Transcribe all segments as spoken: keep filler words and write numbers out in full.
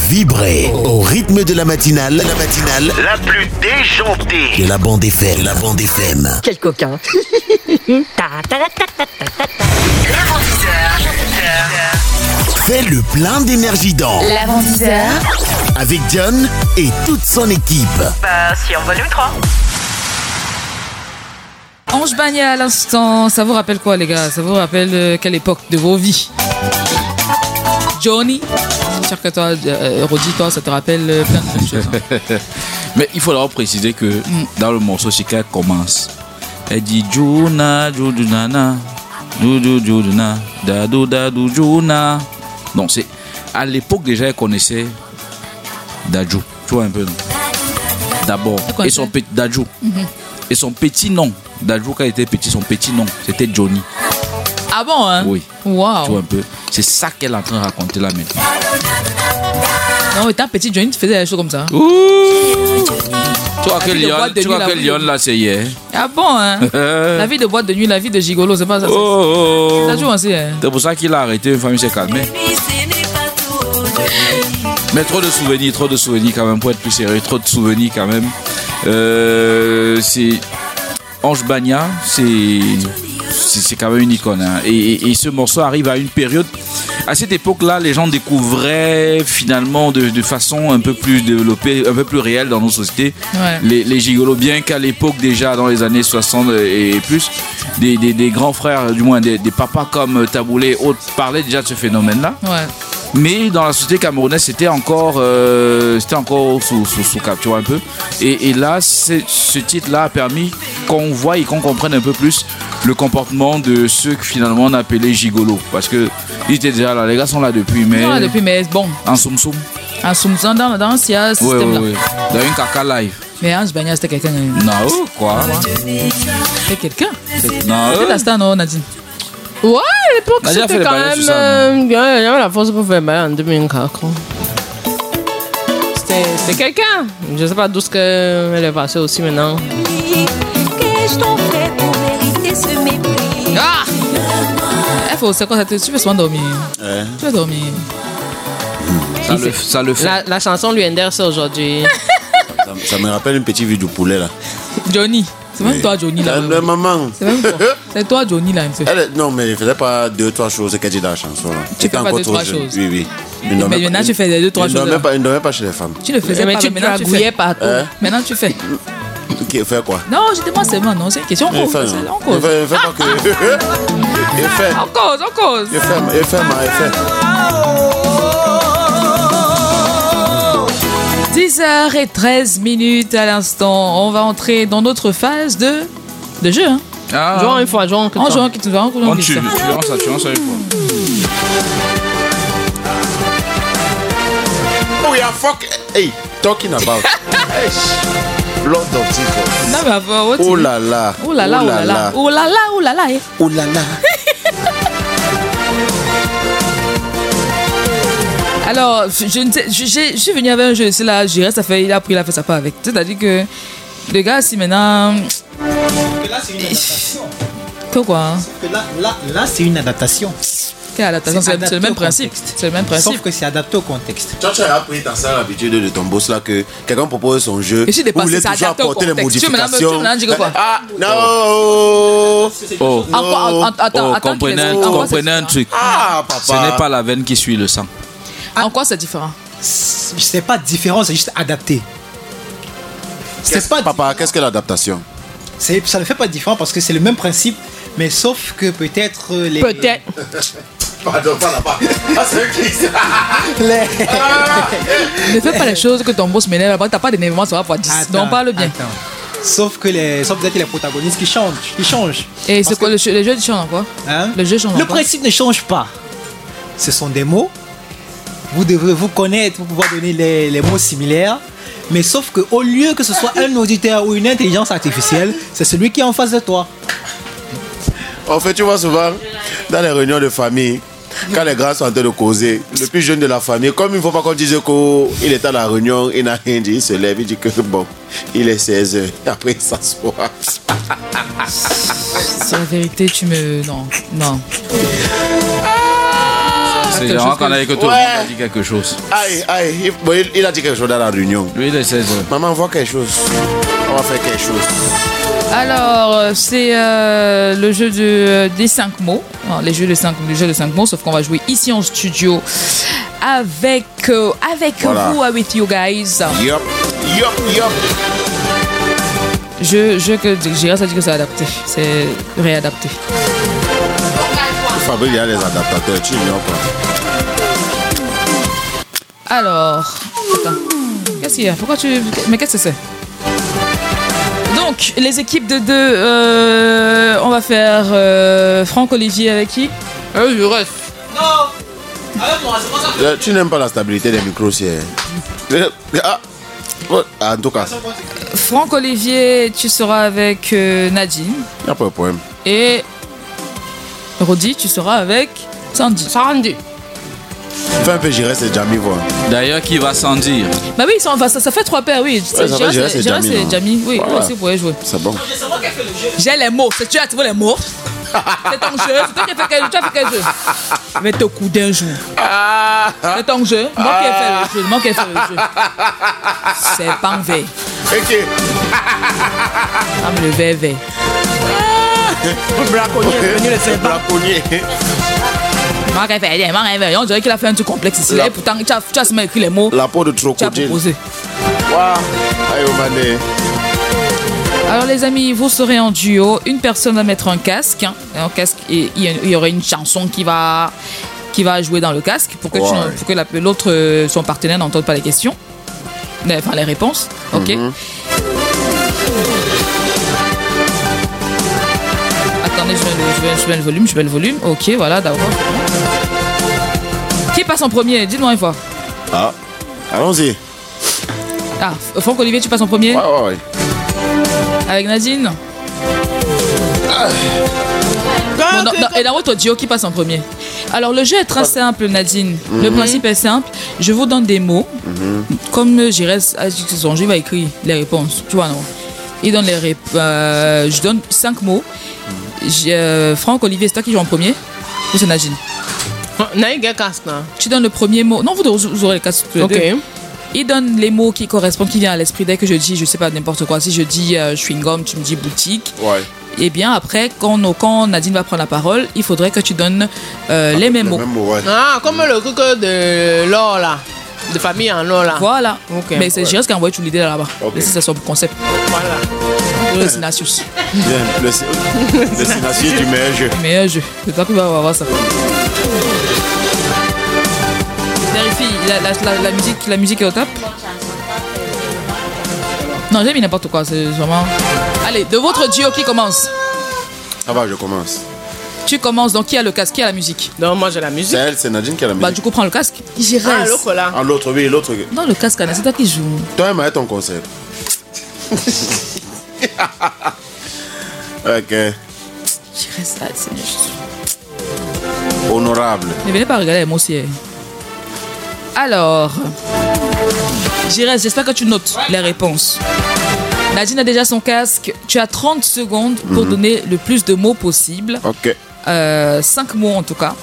Vibrez au rythme de la matinale, la matinale la plus déjantée de la bande F M. La bande F M. Quel coquin. L'avant dix heures. Fais le plein d'énergie dans L'avant dix heures. avec John et toute son équipe. Bah, si en volume trois. Ange Bagna à l'instant, ça vous rappelle quoi les gars? Ça vous rappelle euh, quelle époque de vos vies? Johnny, c'est sûr que toi, euh, Rodi, toi, ça te rappelle euh, plein de choses. Hein. Mais il faudra préciser que mm. dans le morceau, c'est qu'elle commence. Elle dit Juna, Juna, Juju, Juna, Dadu, Dadu, Juna. Donc c'est à l'époque déjà, elle connaissait Dadju. Tu vois un peu, non? D'abord, et son petit Dadju. Mm-hmm. Et son petit nom, Dadju, quand il était petit, son petit nom, c'était Johnny. Ah bon, hein? Oui. Wow. Tu vois un peu. C'est ça qu'elle est en train de raconter là maintenant. Non, étant petit, Johnny, tu faisais des choses comme ça. Ouh. Tu vois que Lyon, tu vois que Lyon là, c'est hier. Ah bon, hein? La vie de boîte de nuit, la vie de gigolo, c'est pas ça. Oh, ça joue aussi, hein? C'est pour ça qu'il a arrêté, une famille s'est calmée. Mais trop de souvenirs, trop de souvenirs quand même, pour être plus sérieux, trop de souvenirs quand même. Euh, c'est Ange Bagna, c'est c'est, c'est quand même une icône. Hein. Et, et, et ce morceau arrive à une période. À cette époque-là, les gens découvraient finalement de, de façon un peu plus développée, un peu plus réelle dans nos sociétés, ouais. les, les gigolos. Bien qu'à l'époque, déjà dans les années soixante et plus, des, des, des grands frères, du moins des, des papas comme Taboulé et autres, parlaient déjà de ce phénomène-là. Ouais. Mais dans la société camerounaise, c'était encore, euh, c'était encore sous, sous, sous cap, tu vois un peu. Et, et là, c'est, ce titre-là a permis qu'on voit et qu'on comprenne un peu plus le comportement de ceux que finalement on appelait gigolos. Parce que ils étaient déjà là, les gars sont là depuis, mais. Ils sont là depuis, mais bon. En soum soum. En soum soum, dans, dans ce système-là. Oui, oui, oui. Dans une caca live. Mais Ange Bagna, c'était quelqu'un. Non, quoi? C'était quelqu'un? C'est... Non. C'était la star, non, Nadine? Ouais, à l'époque, Nadia c'était quand même. Il euh, y avait la force pour faire bail en deux mille quatre. C'était, c'était quelqu'un. Je sais pas d'où elle est passée aussi maintenant. Ah! Il faut, c'est quoi, tu fais souvent dormir. Ouais. Tu vas dormir. Ça, le, ça le fait. La, la chanson lui inverse aujourd'hui. ça, ça me rappelle une petite vie du poulet là. Johnny. C'est même oui. toi, Johnny, là. La maman. C'est même toi. C'est toi, Johnny, là, un peu. Elle, non, mais je faisais pas deux, trois choses qu'elle dit dans la chanson. Là. Tu fais pas deux, trois jeune. choses. Oui, oui. Mais maintenant, tu fais deux, trois choses. Je ne dormais pas chez les femmes. Tu ne faisais mais pas, tu mais maintenant, tu fais. Partout. Hein? Maintenant, tu fais. Qui fait quoi? Non, je demande seulement, non, c'est une question. On cause. On cause. Il fait pas que. Il fait. On cause, on cause. Il fait, il fait, il fait. dix heures treize minutes à l'instant. On va entrer dans notre phase de, de jeu. Hein. Ah. Jouons une fois, jouons que on joue, tu vas en on tue, tu verras ça, tu verras ça une fois. Oh, yeah, fuck. Hey, talking about. Blood of Jesus. Non, mais avant, what oh là là. Oh là là, oh là là. Oh là là, oh là là. Oh là là. Alors, je, ne sais, je, je, je suis venu avec un jeu ici là, je reste à faire, il a pris, il a fait ça pas avec. C'est-à-dire que le gars, si maintenant. Que là, c'est une adaptation. Quoi hein? Que là, là, là, c'est une adaptation. Quelle adaptation? C'est, c'est, c'est le même principe. C'est le même principe. Sauf que c'est adapté au contexte. Tu as appris dans ça l'habitude de ton boss là que quelqu'un propose son jeu. Et si vous voulez toujours apporter les modifications. Tu me dis quoi? Ah, non. Oh, oh. Attends, attends, attends. Comprenez un truc. Ah, papa. Ce n'est pas la veine qui suit le sang. En quoi c'est différent? C'est pas différent, c'est juste adapté. C'est pas papa, qu'est-ce que l'adaptation? C'est, ça ne fait pas différent parce que c'est le même principe, mais sauf que peut-être les. Peut-être. Pardon, pas là-bas. Ah, c'est qui ça? Les... Ah, ne fais pas les choses que ton boss m'énerve. T'as pas d'énervement, ça va pas dix. Donc parle bien. Attends. Sauf que les, sauf peut-être les protagonistes qui changent, qui changent. Et c'est quoi que... le, le jeu change en quoi? Hein? Le jeu change en Le quoi? principe ne change pas. Ce sont des mots. Vous devrez vous connaître pour pouvoir donner les, les mots similaires. Mais sauf qu'au lieu que ce soit un auditeur ou une intelligence artificielle, c'est celui qui est en face de toi. En fait, tu vois souvent, dans les réunions de famille, quand les grands sont en train de causer, le plus jeune de la famille, comme il ne faut pas qu'on dise qu'il est à la réunion, il n'a rien dit, il se lève, il dit que bon, il est seize heures, et après il s'assoit. C'est la vérité, tu me... Non, non. C'est Quelque genre chose qu'on que- avait que tout le Ouais. monde a dit quelque chose. Aïe, aïe, il, bon, il, il a dit quelque chose dans la réunion. Lui, il est seize heures. Maman, voit quelque chose. On va faire quelque chose. Alors, euh, c'est euh, le jeu de, euh, des cinq mots. Alors, les jeux de cinq, le jeu de cinq mots, sauf qu'on va jouer ici en studio avec, euh, avec Voilà. vous, avec you guys. Yup, yup, yup. Je, je que J'irai, ça dit que c'est adapté. C'est réadapté. Fabrice, il y a les adaptateurs, tu ignores pas. Alors, attends. Qu'est-ce qu'il y a? Pourquoi tu. Mais qu'est-ce que c'est? Donc, les équipes de deux, euh, on va faire euh, Franck Olivier avec qui? Ah oui, je reste. Euh, Tu n'aimes pas la stabilité des micros, c'est. Euh, Ah, oh, en tout cas, Franck Olivier, tu seras avec euh, Nadine. il n'y a pas de problème. Et Rodi, tu seras avec Sandy. Sandy. Fais un peu, j'irai, c'est Jamie, voir. D'ailleurs, qui va sans dire. Bah oui, ça, enfin, ça, ça fait trois paires, oui. ça fait J'irai, J'irai, c'est J'irai, Jamie, non? Jamie. Oui, Voilà. vous aussi, vous pouvez jouer. C'est bon. J'ai les mots. C'est tu as trouvé les mots. C'est ton jeu. C'est toi qui as fait quel jeu. Tu as fait quel jeu? Je vais te couder un jour. C'est ton jeu. Moi qui ai fait le jeu. Moi qui ai fait le jeu. C'est pas un verre. Ok. Comme le verre vert. Braconnier, venu le serpent. Braconnier. Moi qui ai fait moi qui ai fait. On dirait qu'il a fait un truc complexe ici. La- Et pourtant, tu as, tu as seulement écrit les mots. La peau de Tu as crocodile. proposé. Waouh. Aïe, oh, mané. Alors les amis, vous serez en duo. Une personne va mettre un casque, hein, un casque et il y, a- il y aura une chanson qui va qui va jouer dans le casque pour que, tu- Ouais. pour que la- l'autre, euh, son partenaire, n'entende pas les questions, Les- enfin les réponses. Ok. Mhm. Attendez, je mets, le, je, mets, je mets le volume, je mets le volume. Ok, voilà, d'accord. Qui passe en premier? Dites-moi une fois. Ah, allons-y. Ah, Franck Olivier, tu passes en premier Ouais, ouais, ouais. avec Nadine. Bon, dans- dans- et dans votre duo, qui passe en premier? Alors, le jeu est très simple, Nadine. Le principe est simple. Je vous donne des mots. Comme j'irai à son jeu, il va écrire les réponses. Tu vois, non? Il donne les rép- euh, je donne cinq mots. J'ai, euh, Franck, Olivier, c'est toi qui joue en premier? Ou c'est Nadine? Naïga casque, là. Tu donnes le premier mot. Non, vous, vous aurez les quatre tous les Ok. deux. Il donne les mots qui correspondent, qui viennent à l'esprit. Dès que je dis, je sais pas, n'importe quoi. Si je dis euh, chewing-gum, tu me dis boutique. Ouais. Et bien après, quand, quand Nadine va prendre la parole, il faudrait que tu donnes euh, les mêmes Le mots. même mot, ouais. Ah, comme le truc de l'or, là. De famille en or, là. Voilà. Ok. Mais c'est J'irai qui a envoyé toute l'idée là-bas. Ok. Et ça, c'est son concept. Voilà. Le Sinasius. Bien, le, le Sinassi du meilleur jeu. Meilleur jeu. C'est toi qui vas avoir ça. Vérifie, la, la, la, la musique, la musique est au top. Non, j'ai mis n'importe quoi. C'est vraiment. Allez, de votre duo, qui commence? Ça va, je commence. Tu commences, donc qui a le casque? Qui a la musique? Donc, moi, j'ai la musique. C'est elle, c'est Nadine qui a la Bah, musique. du coup, prends le casque. J'irai. Ah, l'autre, là. Ah, l'autre, oui, l'autre. Non, le casque, Anna, c'est toi qui joues. Toi, elle m'a ton concept. Ok. J'irai ça, c'est juste. Honorable. Ne venez pas regarder moi aussi. hein. Alors, J'irai, j'espère que tu notes les réponses. Nadine a déjà son casque. Tu as trente secondes pour donner le plus de mots possible. Ok. Euh, cinq mots en tout cas.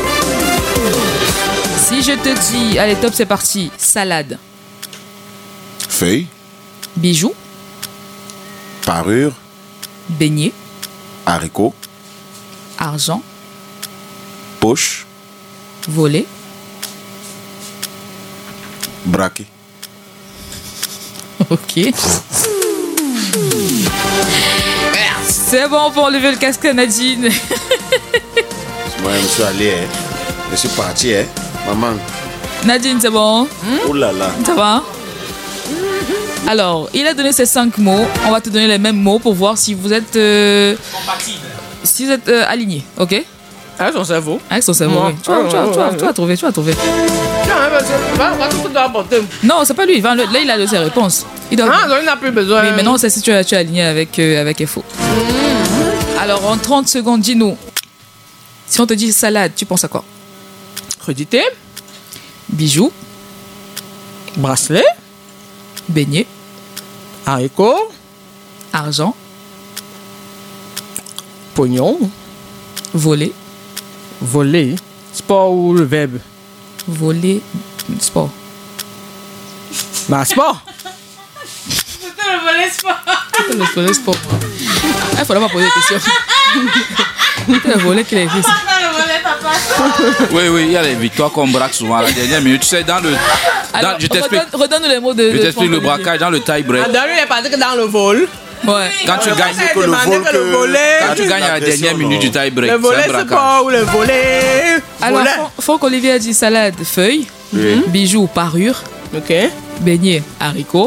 Si je te dis, allez top, c'est parti. Salade, Feuille, bijoux, parure, beignet, haricot, argent, poche, volet, braquet. ok. C'est bon pour enlever le casque à Nadine. Moi, je me suis allé, hein. Je suis parti, hein. Maman. Nadine, c'est bon? Oh là là. Ça va? Alors, il a donné ces cinq mots. On va te donner les mêmes mots pour voir si vous êtes euh, si vous êtes euh, alignés, ok? Ah, son cerveau. Avec son cerveau, Moi. oui. Tu vas, tu vas- tu vas- Ouais, tu vas trouver, tu vas trouver. Non, mais c'est- va, va tout apporter. Non, c'est pas lui. il va- Là, il a de ses réponses. Il doit... Ah, donc il n'a plus besoin. Oui, maintenant, c'est si tu es, tu es aligné avec, euh, avec F O. Alors, en trente secondes, dis-nous. Si on te dit salade, tu penses à quoi? Crudité, Bijoux, bracelet, beignet, haricot, argent, pognon, volet, volet, Sport ou le verbe? Voler, sport. Bah, sport. C'était le volet sport. C'était le volet sport. Il ne faudrait pas poser de questions. C'était le volet qu'il a écrit. Oui, oui, il y a les victoires qu'on braque souvent à la dernière minute. Tu sais, dans le. Dans, Alors, je t'explique. redonne, redonne les mots de. Je de t'explique le Franck braquage dans le tie break. Dans lui, il est parti que dans le vol. Ouais. Quand tu gagnes, que le vol que le volet. quand tu gagnes à la dernière minute du tie break, Le volet c'est un braquage. sport ou le volet. Alors, volet. Franck- Franck Olivier a dit salade, feuille, Oui. bijoux, parure, Ok. beignet, haricot,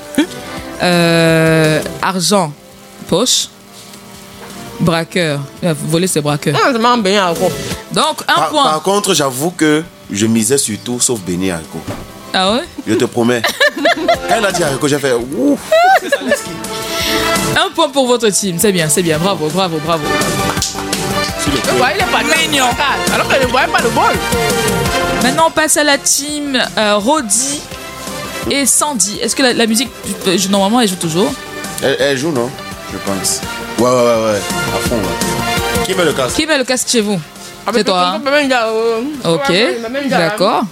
euh, argent, poche, braqueur. Euh, Voler, c'est braqueur. Ah, c'est marrant, bien à gros. Donc, un Par, point. par contre, j'avoue que je misais sur tout sauf Béni Haricot. Ah ouais? Je te promets. Quand il a dit Haricot, j'ai fait ouf. Un point pour votre team. C'est bien, c'est bien. Bravo, bravo, bravo. Le volet, il est pas mignon. Alors que ne voyait pas le vol. Maintenant, on passe à la team euh, Rodi et Sandy. Est-ce que la, la musique, euh, je- normalement, elle joue toujours? Elle, elle joue, non? Je pense. Ouais, ouais, ouais, ouais. À fond, ouais. Qui met le casque? Qui met le casque chez vous? C'est toi. hein? Ok, d'accord.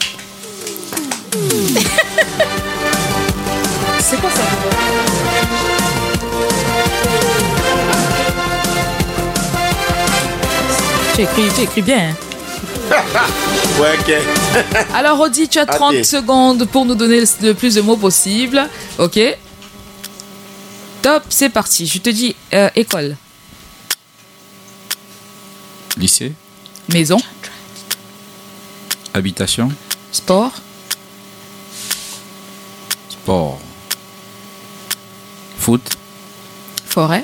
C'est quoi ça? Tu écris, tu écris bien. hein. Ouais, ok. Alors, Rodi, tu as trente Attends. secondes pour nous donner le plus de mots possible. Ok. Top, c'est parti. Je te dis euh, école, Lycée, maison, habitation, sport, sport, foot, forêt,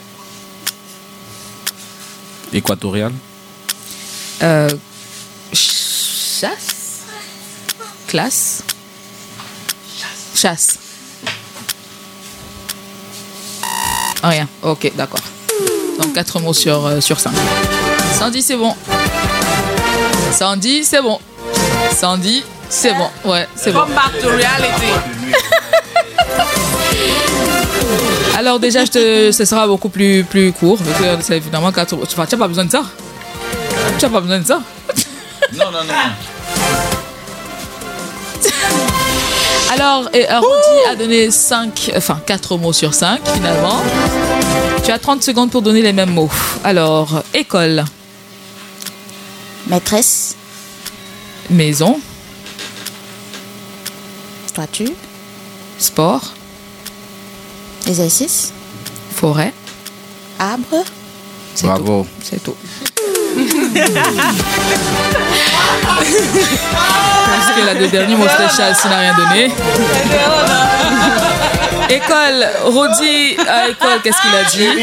équatorial, euh, chasse, classe, chasse. Rien. Ok, d'accord. Donc quatre mots sur, euh, sur cinq. Sandy, c'est bon. Sandy, c'est bon. Sandy, c'est bon. Ouais, c'est bon. Comme back to reality. Alors déjà, je te, ce sera beaucoup plus, plus court. Parce que c'est évidemment quatre mots. Tu n'as pas besoin de ça. Tu n'as pas besoin de ça. Non, non, non. Alors, et, euh, Rodi a donné cinq, enfin quatre mots sur cinq finalement. Tu as trente secondes pour donner les mêmes mots. Alors, école, Maîtresse, maison, statue, sport, exercice, forêt. arbre, C'est Bravo. tout. C'est tout. Parce que la deux derniers mots c'était chasse, ça n'a rien donné. École, Rodi à école, qu'est-ce qu'il a dit?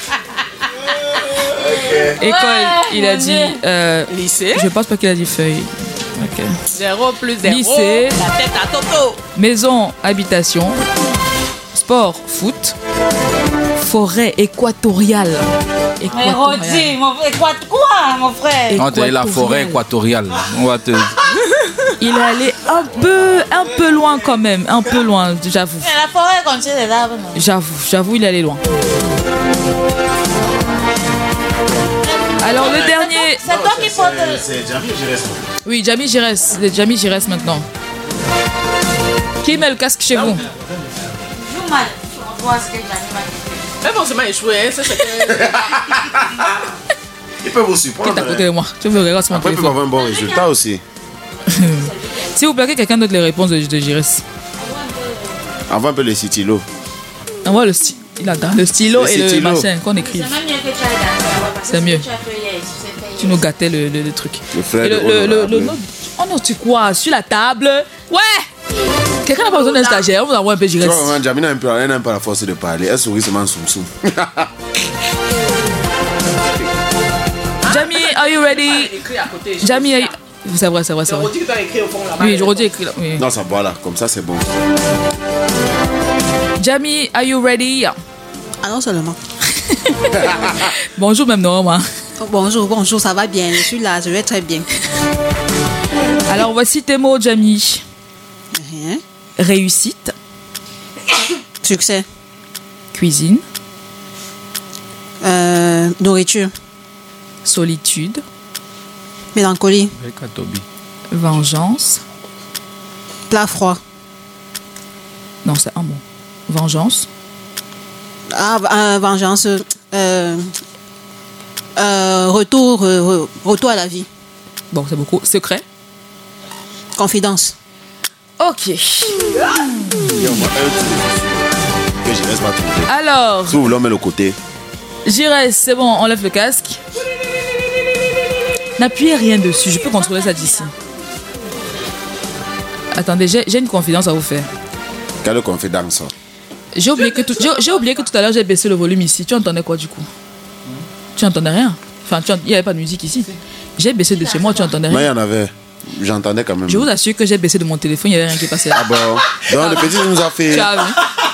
École, il a dit. Euh, Lycée. je pense pas qu'il a dit feuille. Ok. Zéro plus zéro. Lycée. La tête à Toto. Maison, habitation. Sport, foot. Forêt équatoriale. Mais Équatoriale. Rodi, mon frère, quoi, quoi, mon frère? On t'a la forêt équatoriale. On va te. Il est allé un peu, un peu loin quand même, un peu loin, j'avoue. Mais la forêt contient des arbres, non? J'avoue, j'avoue, il est allé loin. Alors le dernier, C'est toi qui portes le... C'est Jamie, je reste. oui, Jamie Gires, Jamie Gires maintenant. Qui met le casque chez vous? Joue mal. On voit ce que Jamie m'a dit. Mais bon, c'est mal échoué. hein. Ça, c'est que. Il peut vous Qui est surprendre. à côté de moi? Tu me regardes sur mon Après, il peut téléphone. avoir un bon résultat aussi. S'il vous plaît, que quelqu'un donne les réponses de, de Gires. Avant un peu les stylos. Envoie le stylo. Il a le stylo Le et le stylo. machin qu'on écrive. C'est même mieux que tu ailles danser là-bas, parce C'est que mieux. Tu as fait hier, c'était Tu nous gâtais le, le, le truc. Le frère Et le, de le, le, Honorable. le nom- Oh non, tu quoi? Sur la table? Ouais! Quelqu'un n'a pas besoin d'un stagiaire, on vous envoie un peu Tu Gires. vois, vraiment, Jamie n'a même pas- elle n'a même pas la force de parler. Elle sourit seulement soum soum. Jamie, are you ready? Écrit à côté. Jamie, are you... C'est vrai, c'est vrai, c'est C'est vrai. Rodi qui doit écrire au fond là-bas. Oui, je redis écrit là. Oui. Non, ça voilà, comme ça c'est bon. Jamie, are you ready? Ah non seulement. Bonjour même Norma. Oh, bonjour, bonjour, ça va bien. Je suis là, je vais très bien. Alors voici tes mots, Jamie. Hein? Réussite, Succès. cuisine, Euh, nourriture. solitude, Mélancolie. Vengeance. Plat froid. Non, c'est un mot. Vengeance. Ah, euh, vengeance. Euh, euh, retour, euh, retour à la vie. Bon, c'est beaucoup. Secret. Confidence. Ok. Que je laisse pas trouver. Alors. Si vous voulez, on met le côté. J'irai, c'est bon, enlève le casque. N'appuyez rien dessus, je peux contrôler ça d'ici. Attendez, j'ai j'ai une confidence à vous faire. Quelle confidence? J'ai oublié que tout, j'ai, j'ai oublié que tout à l'heure j'ai baissé le volume ici. Tu entendais quoi du coup? Tu entendais rien? Enfin, tu ent- il n'y avait pas de musique ici. J'ai baissé de chez moi, tu entendais Mais il y rien? en avait. J'entendais quand même. Je vous assure que j'ai baissé de mon téléphone, il n'y avait rien qui passait. Ah bon? Donc le petit nous a fait. Tu as vu?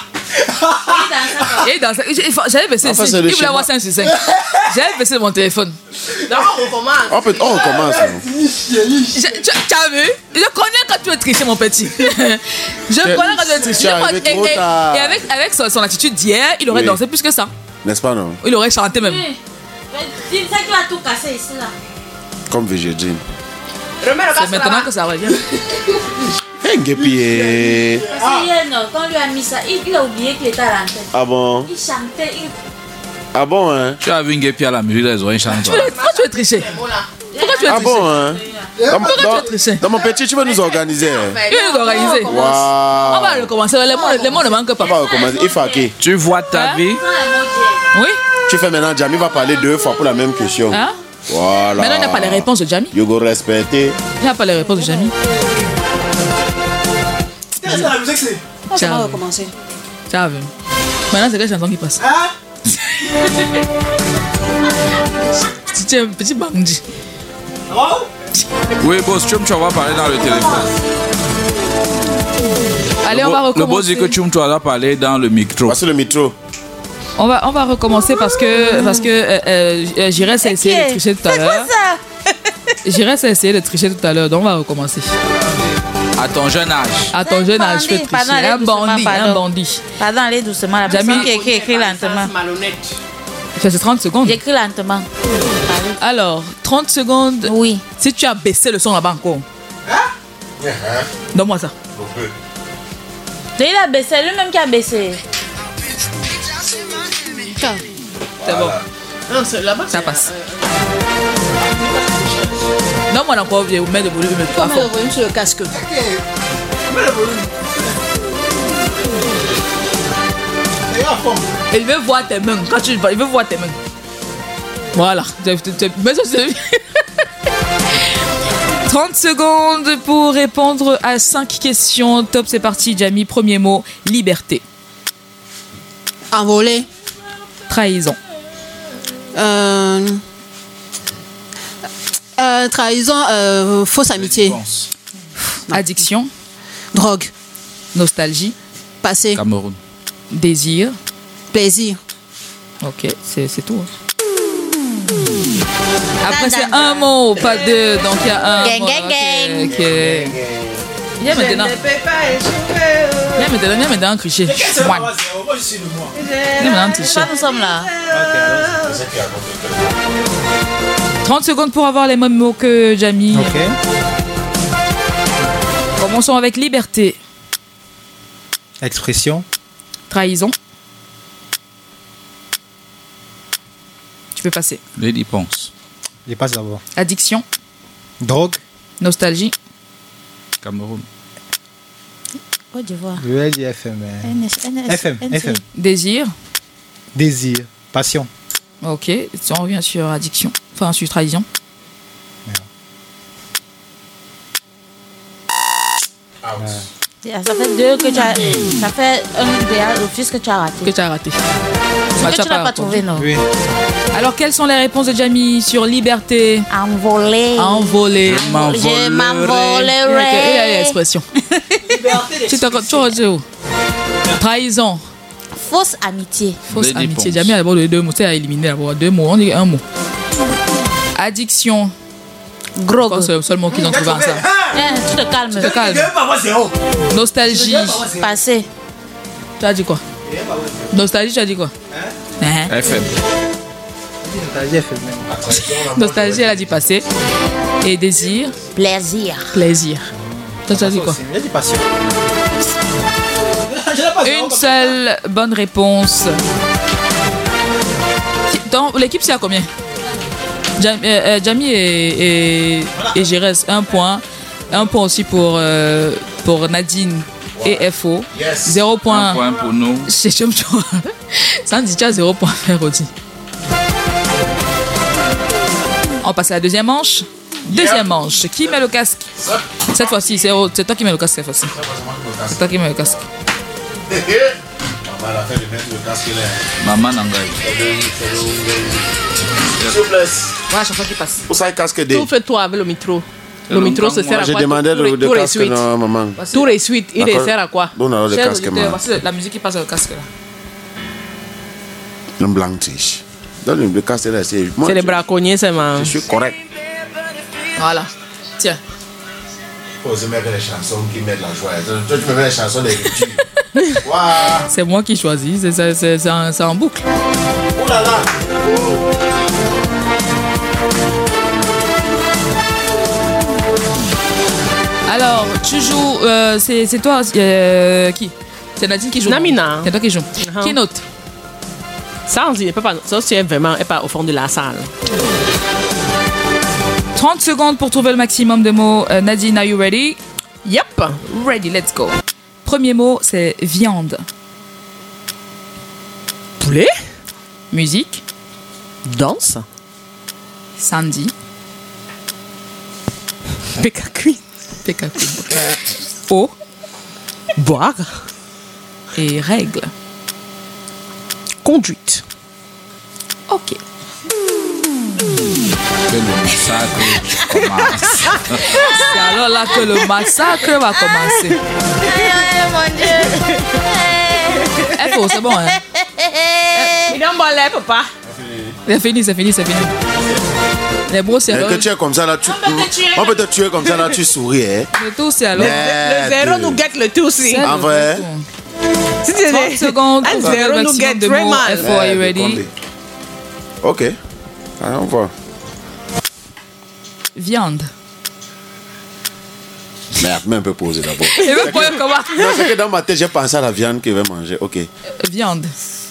Et dans ça, j'ai- j'avais baissé Enfin, ici. c'est Il le voulait schéma. avoir cinq sur cinq. J'avais baissé mon téléphone. Non, on commence. On, peut, on recommence. non? Je- tu, tu as vu? Je connais quand tu veux tricher, mon petit. Je connais quand tu veux tricher. Tu es arrivé Et, trop et- tard. et avec, avec son, son attitude d'hier, il aurait Oui. dansé plus que ça. N'est-ce pas, non? Il aurait chanté même. Oui. Mais dis ça qui va tout casser ici là. Comme Végédine. Remets le C'est casque maintenant là-bas. que ça revient. Hey, Guépié. Parce que hier, non, quand on lui a mis ça, il, il a oublié qu'il était à l'antenne. Ah bon? Il chantait, il. Ah bon, hein? Tu as vu Nguepi à la musique, les oreilles chantent. Tu veux- Pourquoi tu veux tricher? Pourquoi tu veux Ah tricher? bon, hein? Dans, dans- dans mon petit, tu veux nous organiser? Hein? Il veut nous organiser. Waouh! On va recommencer. Les mots, les mots ne manquent pas. On va recommencer. Il faut hacker. Tu vois ta Hein? vie. Oui. Tu fais maintenant, Jamie va parler deux fois pour la même question. Hein? Voilà. Maintenant, il n'a pas les réponses de Jamie. You go respecter. Il n'a pas les réponses de Jamie. La musique, c'est. On Tiens. va recommencer. Tu as vu? Maintenant, c'est quelle chanson qui passe? Hein? Tu es un petit bandit. Oh? Oui, boss, Chum, tu vas parler dans le téléphone. Allez, Le on va bo- Le boss dit recommencer. que Chum, tu vas parler dans le micro. Voici le métro. On va, on va recommencer parce que, parce que euh, euh, J'irai a essayé de tricher tout à l'heure. J'irai a essayé de tricher tout à l'heure, donc on va recommencer. À ton jeune âge. À ton jeune âge, je fais Pardon, tricher. allez Un doucement, bandit, un pardon. bandit. Pardon, allez doucement. La Jamie. personne qui écrit, écrit lentement. Malhonnête. C'est trente secondes. J'écris lentement. Alors, trente secondes. Oui. Si tu as baissé le son là-bas encore. Donne-moi ça. Il a baissé, lui-même qui a baissé. C'est bon. Non, c'est là-bas. Ça passe. Donne-moi encore, je mets le volume à Comment fond. le volume sur le casque? Il veut voir tes mains. Quand tu il veut voir tes mains. Voilà. Tu- tu- tu- mais ça, c'est- trente secondes pour répondre à cinq questions. Top, c'est parti, Jamie. Premier mot, liberté. Envolé. Trahison. Euh, euh, trahison. Euh, fausse amitié. Addiction. Drogue. Nostalgie. Passé. Cameroun. Désir. Plaisir. Ok, c'est c'est tout. hein. Après, c'est un mot, pas deux. Donc, il y a un Gang, mot. gang, gang. Ok, ok. Viens maintenant. Viens maintenant, viens maintenant tricher. C'est One. moi, c'est- moi, je suis le moi. Viens maintenant tricher. Quand nous sommes là. trente secondes pour avoir les mêmes mots que Jamie. Ok. Commençons avec liberté. Expression. Trahison. Tu peux passer. Lady Ponce. Je passe d'abord. Addiction. Drogue. Nostalgie. Cameroun. Côte d'Ivoire. Je vais dire F M. N S, N S, F M. N C. F M. Désir. Désir. Passion. Ok, on revient sur addiction. Enfin, sur trahison. Ça fait deux que tu as. Ça fait un déjà l'office que tu as raté. Que tu as raté. C'est Bah, que tu as tu n'as pas répondu. trouvé, non? Oui. Alors, quelles sont les réponses de Jamie sur liberté? Envolé. Envolé. Je Ok, m'envolerai. il y a l'expression. Tu t'as tu as dit où? Trahison. Fausse amitié. Fausse Lady amitié. Ponce. Jamie a d'abord donné deux mots. Tu as éliminé d'abord deux mots. On dit un mot. Addiction. Gros. Je pense que c'est le seul mot qu'ils ont trouvé ensemble. Eh, tu te calmes. Tu te calmes. Nostalgie. Passé. Tu as dit quoi? Nostalgie, tu as dit quoi? Hein? F M. Nostalgie F M. Nostalgie, elle a dit passé. Et désir. Plaisir. Plaisir. Toi, tu as dit quoi? J'ai dit passion. Une seule bonne réponse. Dans l'équipe, c'est à combien? Jam, euh, euh, Jamie et, et, et Gérès, un point. Un point aussi pour, euh, pour Nadine et F O. Yes. Zéro point. Un point pour nous. C'est Chum Chum. Sandy, tu as zéro point à faire aussi. On passe à la deuxième manche. Deuxième yep. manche. Qui met le casque? Cette fois-ci, c'est, c'est toi qui mets le casque cette fois-ci. C'est toi qui mets le casque. Maman a fait de mettre le casque là. Maman n'engage. S'il vous plaît. Voilà, chaque fois qu'il passe. Où ça le casque de? Tout fait toi avec le micro. Le micro se sert à quoi? J'ai demandé le, le casque, non, maman. Tout les suites, il les sert à quoi? Bon, alors le casque, maman. Voici la musique qui passe dans le casque là. Un blanc tige. Donne le casque là, c'est. C'est les braconniers, c'est ma. Je suis correct. Voilà. Tiens. Posez mettre les chansons qui mettent la joie. Toi, tu peux mettre les chansons des ruptures. Wow. C'est moi qui choisis, c'est, c'est, c'est, c'est, en, c'est en boucle. Oh là là. Alors, tu joues, euh, c'est, c'est toi, euh, qui? C'est Nadine qui joue. Namina. C'est toi qui joue. Uh-huh. Qui note? Ça, on dit, pas, ça, c'est vraiment pas au fond de la salle. trente secondes pour trouver le maximum de mots. Euh, Nadine, are you ready? Yep. Ready, let's go. Premier mot, c'est viande. Poulet. Musique. Danse. Sandy. Péka cuit. Péka cuit. Eau. Boire. Et règle. Conduite. Ok. Que le massacre commence. C'est alors là que le massacre va commencer. Mon Dieu. Eh, faut, c'est bon, hein? Il donne bon lait, papa. C'est fini, c'est fini, c'est fini. Les bros, c'est alors. Que tu es comme ça là, tu. On peut te tuer comme ça là, tu souris, hein? Le tout, c'est alors. Le zéro nous guette le tout aussi. En vrai? Si tu trente secondes. Un zéro nous guette très mal. F O, are you ready? Ok. Allez, on voit. Viande. Merde, mais un peu posé d'abord. Et le point comment? Non, c'est que dans ma tête, j'ai pensé à la viande qu'il va manger. Ok. Viande.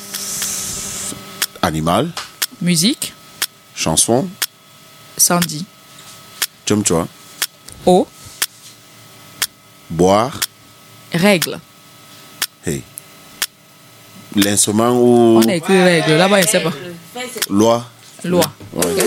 Animal. Musique. Chanson. Sandy. Tchum tchou. Eau. Boire. Règle. Hey. L'instrument ou. On a écrit règle. Là-bas, il ne sait pas. Loi. Loi. Ouais. Okay.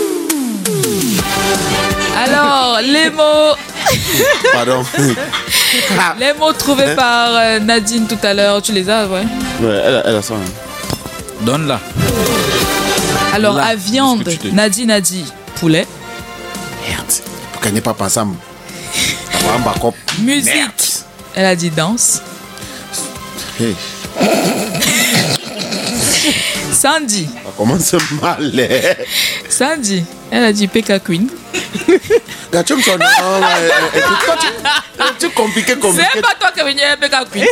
Alors, les mots. Pardon. Les mots trouvés hein? par euh, Nadine tout à l'heure, tu les as, ouais? Ouais, elle a, elle a ça. Hein. Donne-la. Alors, là, à viande, Nadine a dit poulet. Merde. Pourquoi elle n'est pas pensée à un backup? Musique. Merde. Elle a dit danse. Hey. Sandy. Ça commence mal. Hein? Sandy. Elle a dit Péka Queen. Tu me sonnes. Tu compliqué, compliqué. C'est pas toi qui as venu à Péka Queen.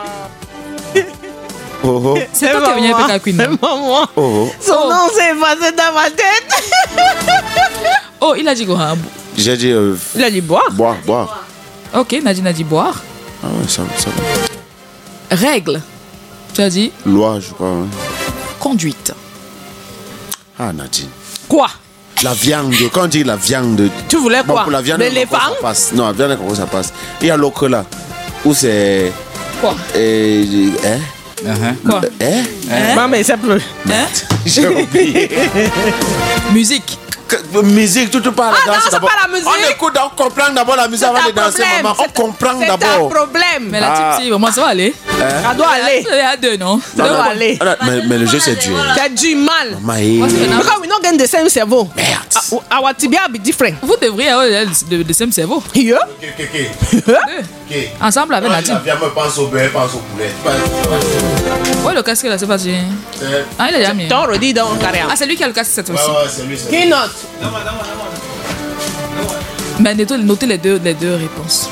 Oh, oh. C'est toi qui as venu à Péka Queen. C'est pas moi. Oh, oh. Son oh. nom s'est passé dans ma tête. Oh, il a dit quoi? J'ai dit. Euh, il a dit boire. Boire, boire. Ok, Nadine a dit boire. Ah ouais, ça, ça va. Règle. Tu as dit? Loi, je crois. Hein. Conduite. Ah, Nadine. Quoi? La viande. Quand on dit la viande. Tu voulais quoi? Bon, pour la viande, l'éléphant? Ça passe. Non, la viande, comment ça passe? Il y a l'autre là. Où c'est. Quoi? Et. Hein? Uh-huh. Quoi? Hein? Hein? Non, mais ça peut. Hein? J'ai oublié. Musique. Que, musique, tout, tout parle. Ah non, c'est pas la musique. On écoute, on comprend d'abord la musique avant de danser, maman. On comprend d'abord. C'est un problème. Mais la ah. type, vraiment, ça va aller. Hein? Ça doit aller. Il y a deux, non? Ça doit aller. Mais, mais le jeu, c'est dur. C'est du mal. Because we don't get the same cerveau. Merde. Our tibia be different. Vous devriez avoir le same cerveau. Yeah. Ok, ok, ok. Ensemble avec Nadine. Viens me pense au beurre, pense au poulet. Ouais, le casque là, c'est pas du. Ah, il a déjà mis. T'as redit dans le carrière. Ah, c'est lui qui a le casque cette fois-ci. Ouais, ouais, c'est lui. Qui note? Mais notez les deux, les deux réponses.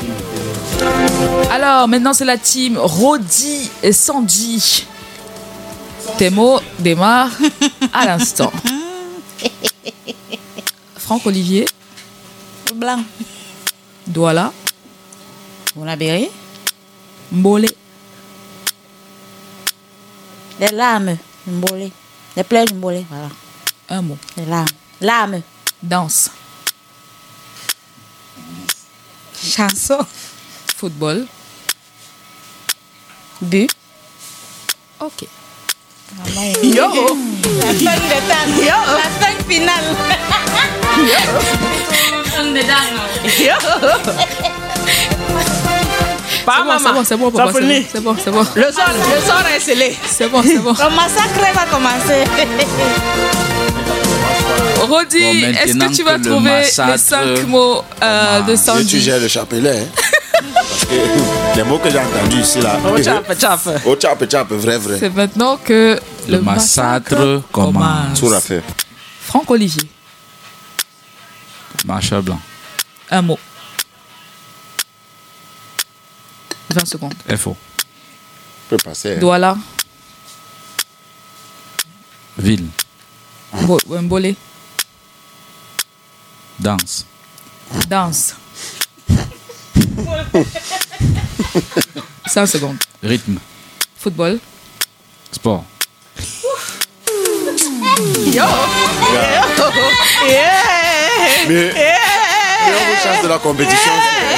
Alors, maintenant, c'est la team Rodi et Sandy. Tes mots démarrent à l'instant. Franck Olivier. blanc. Douala. Bonabéry. Mbolé. Les larmes. Mbolé. Les pleurs mbolé. Voilà. Un mot. Les larmes. Larmes. Danse. Chanson. Football. But. Ok. Yo. La fin de temps. Yo. La fin finale. Yo. Pas maman. C'est bon, c'est bon, papa. C'est bon, c'est bon. Le sort, le sort est scellé. C'est bon, c'est bon. Le massacre va commencer. Rodi, Bon, est-ce maintenant que tu vas que le trouver massacre les cinq mots euh, de Si Sandy? tu gères le chapelet, hein. Parce que les mots que j'ai entendus ici, là. Oh, tchap, tchap. Oh, tchap, tchap, vrai, vrai. C'est maintenant que Le massacre commence. Tout à fait. Franck Olivier, Marshall Blanc. un mot. vingt secondes. F O. Peut passer. Hein. Douala, Ville. Bo- Mbolé, Danse. danse. cinq secondes. Rythme. Football, Sport. Yo. Yeah. Mais, mais on vous chasse de la compétition.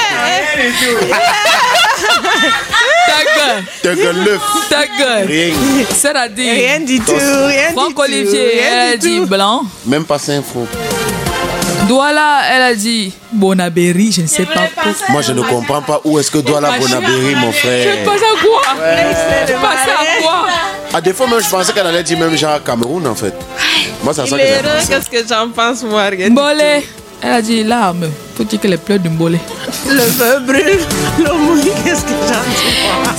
ta gueule, T'es que l'œuf. ta gueule. Rien. C'est-à-dire, Rien du tout, rien du tout. Franck Olivier, rien elle a du dit tout. blanc. Même pas cinq fois. Douala, elle a dit Bonabéry, je ne sais pas pourquoi. Moi, je ne comprends pas où est-ce que doit la Bonabéry, mon Je frère. passe à quoi Je passe à quoi À des fois, même, je pensais qu'elle allait dire même genre Cameroun, en fait. Moi, c'est ça Il que est j'ai heureux, pensé. qu'est-ce que j'en pense, moi, rien du Mbolé, elle a dit larmes. Faut dire que les pleurs de Mbolé. tout. Le feu brûle, l'eau mouille, qu'est-ce que j'en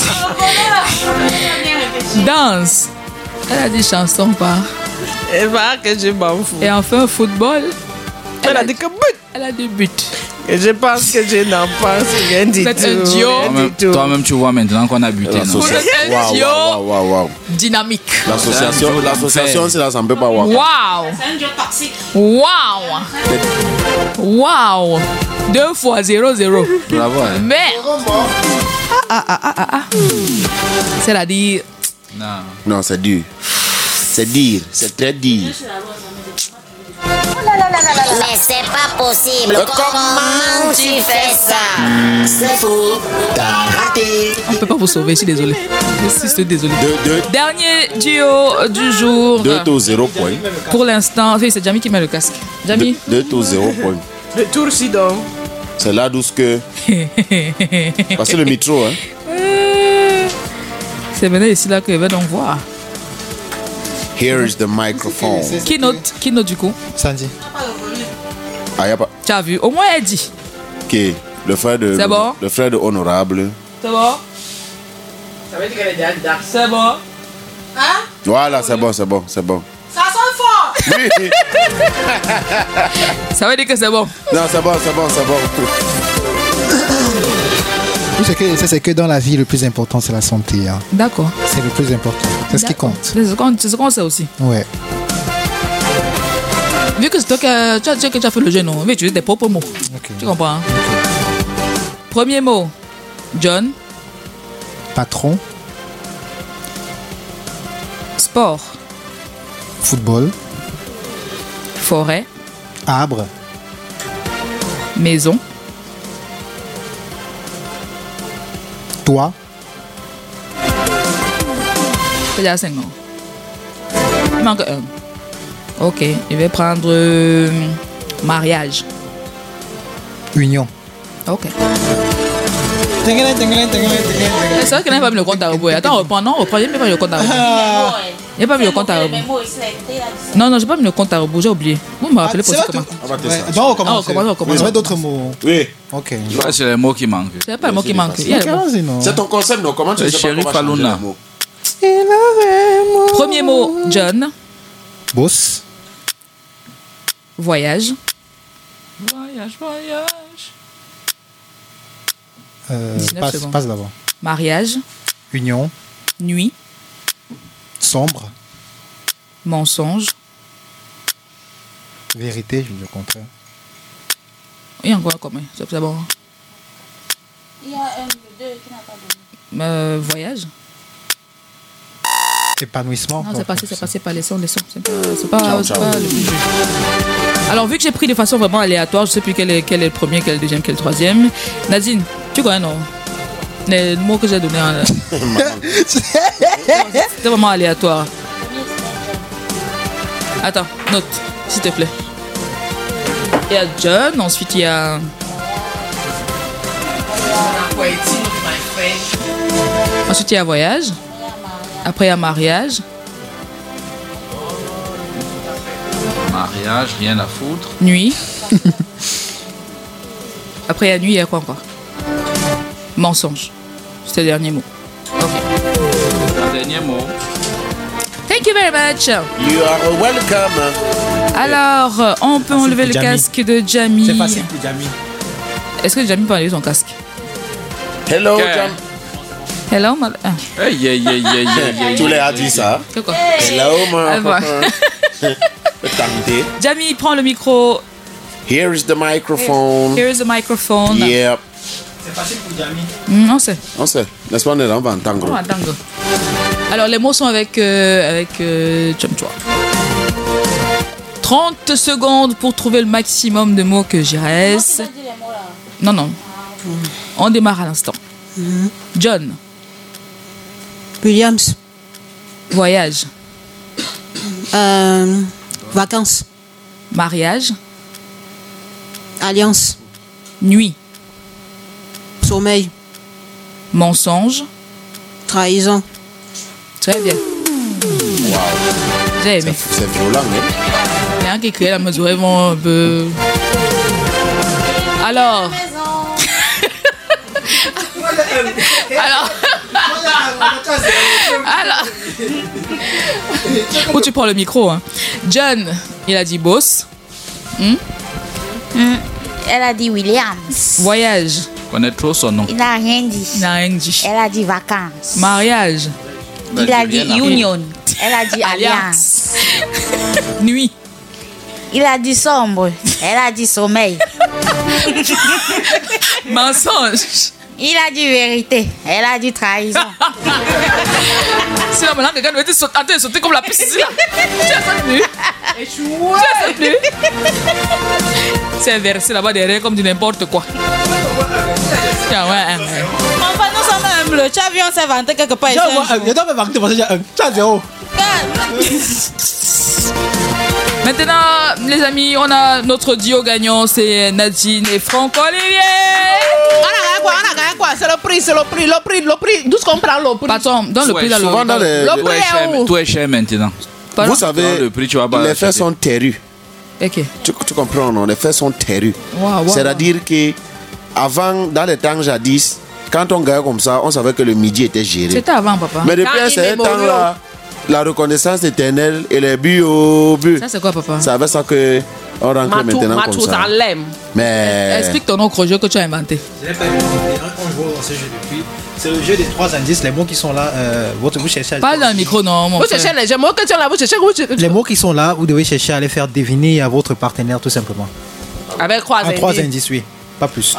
sais Danse, elle a dit chanson pas. Et va que je m'en fous. Et enfin football, Elle a dit que but. elle a dit but. Et je pense que je n'en pense rien du Vous tout. êtes un duo. rien du Toi-même, tout. toi-même, tu vois maintenant qu'on a buté. non? L'association. Vous êtes un Waouh, duo. waouh, waouh, waouh. Dynamique. L'association, l'association, c'est là, ça ne peut pas voir. Waouh. C'est un dieu toxique. Waouh. Waouh. Deux fois zéro zéro. Bravo. Hein? Mais. Ah, ah, ah, ah, ah. C'est-à-dire. Non. Non, c'est dur. C'est dire, c'est très dire. Mais c'est pas possible. Comment tu fais ça? C'est fou. T'as raté. On ne peut pas vous sauver, je suis désolé. Je suis désolé. Deux, deux, Dernier duo du jour. deux tours, zéro point. Pour l'instant, oui, c'est Jamie qui met le casque. Jamie. Deux, deux tours, zéro point. Le tour si donc. C'est là d'où ce que. Parce que le métro, hein. C'est maintenant ici là que je vais donc voir. Here is the microphone. Qui note, qui note du coup? Sandy. Ah, y a pas. Tu as vu? Au moins elle dit. Ok. Le frère de. C'est bon? Le frère de Honorable. C'est bon? Ça veut dire qu'elle est déjà dedans. C'est bon? Hein? Voilà, c'est bon, c'est bon, c'est bon. Ça sonne fort. Oui. Ça veut dire que c'est bon. Non, c'est bon, c'est bon, c'est bon. Tout ce que, c'est que dans la vie, le plus important, c'est la santé. Hein. D'accord. C'est le plus important. C'est ce qui compte. C'est ce qu'on c'est ce qu'on sait aussi. Ouais. Vu que c'est toi qui as, tu as, tu as- tu as fait le jeu, non? Mais tu utilises tes propres mots. Ok. Tu comprends? Hein? Premier mot, John. Patron, Sport. football, Forêt. arbre, Maison. toit, Il y a cinq ans. Il manque un. Ok, je vais prendre euh, mariage. union. Ok. C'est vrai qu'il n'a pas mis le compte à rebours. Attends, on reprend. Non, on reprend. Il n'y a pas mis le compte à rebours. Il n'y a pas mis le compte à rebours. Non, non, j'ai pas mis le compte à rebours. J'ai oublié. Vous me rappelez Ah, pour c'est ça vrai comment? tout. Ouais. Donc on recommence. Ah, on recommence, on recommence. Il y avait d'autres mots. Oui. Ok. Ouais, c'est les mots qui manquent. C'est pas le mot qui manque. Il y a le mot. Allons-y, non. C'est ton concept, non? Comment tu Le sais pas shérif comment changer Aluna. les mots? Premier mot, John. Boss, Voyage. Voyage, voyage. euh, dix-neuf passe, secondes. passe d'abord. Mariage. Union, Nuit. sombre, Mensonge. vérité, je dis le contraire. Il y a encore combien? C'est bon. Il y a un, deux qui n'a pas donné. Euh, voyage. Épanouissement. Non, c'est passé, c'est passé par les sons, les sons. C'est pas, c'est pas, Ciao, c'est ciao. pas le plus jeu. Alors, vu que j'ai pris de façon vraiment aléatoire, je sais plus quel est, quel est le premier, quel est le deuxième, quel est le troisième. Nadine, tu connais, non? Les mots que j'ai donnés, hein, c'était vraiment aléatoire. Attends, note, s'il te plaît. Il y a John, ensuite il y a. Ensuite il y a voyage. Après il y a mariage. Mariage, rien à foutre. Nuit. Après il y a nuit, il y a quoi encore? Mensonge. C'était le dernier mot. Un dernier mot. Thank you very much. You are welcome. Alors, on peut enlever le pour Jamie. casque de Jamie. C'est facile pour Jamie. Est-ce que Jamie peut enlever son casque? Hello, Ok. Jam. Hello, mal... ah. Aïe, aïe, aïe, aïe, aïe, aïe. Tu l'as dit ça. C'est quoi? Hello, Ah, mon voilà. Tenter. Jamie, prends le micro. Here is the microphone. Here is the microphone. Yep. C'est facile pour Jamie. Mm, non, c'est. On sait. N'est-ce pas, on est là, on va entendre. Oh, dingue. Alors, les mots sont avec, euh, avec euh, Chum Chua. trente secondes pour trouver le maximum de mots que j'y reste. Non, non. On démarre à l'instant. John. Williams. Voyage. Euh, vacances. Mariage. Alliance. Nuit. Sommeil. Mensonge. Trahison. Très bien. J'ai aimé. C'est violent, hein? Il y a un qui écrit la mesure vraiment un peu. Alors. Alors. Alors. Où tu prends le micro, hein? John, il a dit boss. Hmm? Mm. Elle a dit Williams. Voyage. Connais trop son nom. Il n'a rien dit. Il n'a rien dit. Elle a dit vacances. Mariage. Il a dit union. Elle a dit alliance. Nuit. Il a dit sombre. Elle a dit sommeil. Mensonge. Il a dit vérité. Elle a dit trahison. C'est là maintenant que quelqu'un doit sauter, sauter comme la piste ici là. Tu as ça plus? Tu as ça plus? C'est inversé là-bas derrière comme du n'importe quoi. Ah ouais, ouais. Enfin, nous sommes humbles. Tu as vu, on s'est vanté quelque part. ici un jour. Je dois me vanter parce que j'ai un. Tu as zéro. Maintenant, les amis, on a notre duo gagnant, c'est Nadine et Franck-Olivier. On a gagné quoi? On a gagné quoi? C'est le prix, c'est le prix, le prix, le prix. D'où est-ce qu'on prend le prix? Patron, donne le Ouais, prix dans souvent le. dans les- le Tout prix est est cher, où? tout est cher maintenant. Pardon? Vous savez, Le prix, tu vas pas les faits acheter. sont terrus. Ok. Tu, tu comprends, non? Les faits sont terrus. Wow, wow, C'est-à-dire que avant, dans les temps jadis, quand on gagnait comme ça, on savait que le midi était géré. C'était avant, papa. Mais depuis Temps un certain immémoriaux. temps-là, la reconnaissance éternelle et les buts au but. Ça, c'est quoi, papa? C'est avec ça que on rentre Matou, maintenant Matou comme ça. dans l'aime. Mais Explique ton autre jeu que tu as inventé. Je n'ai pas inventé. On joue dans ce jeu depuis. C'est le jeu des trois indices. Les mots qui sont là, euh, votre, vous cherchez à... Parle dans le micro, non, mon Vous frère. cherchez les gens. Moi, que tu es là, vous cherchez. vous cherchez- Les mots qui sont là, vous devez chercher à les faire deviner à votre partenaire tout simplement. Avec trois En trois indices. indices, oui. Pas plus.